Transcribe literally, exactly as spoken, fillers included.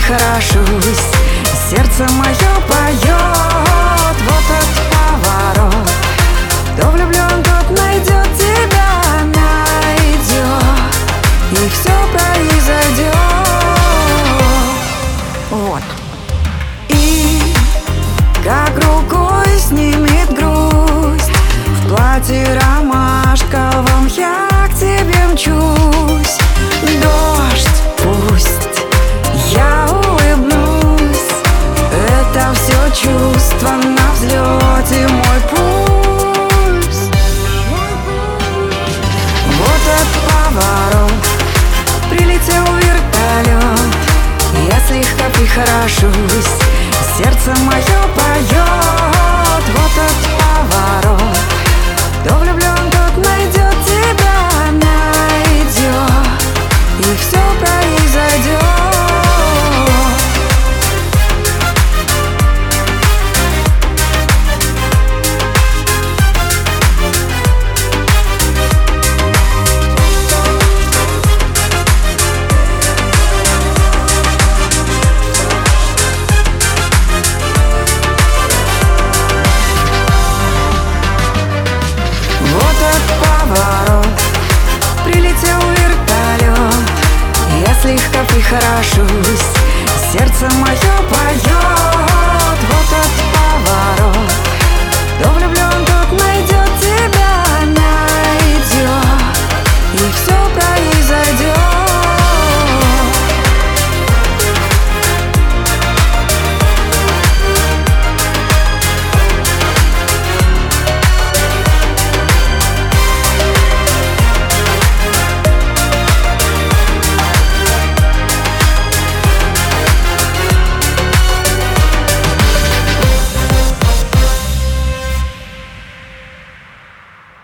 прихорошусь, сердце мое поет. Вот этот поворот, кто влюблен, тот найдет тебя, найдет, и все произойдет. Вот. И как рукой снимет грусть, в платье ромашковом я к тебе мчусь. Дождь пусть, я улыбнусь, это все чувство на взлете, мой пульс. Вот этот поворот, прилетел вертолет, я слегка прихорошусь, сердце мое поет. Вот этот поворот, кто влюблен, тот найдет тебя, найдет, и все произойдет. Прилетел вертолет, я слегка прихорошусь, сердце мое поет.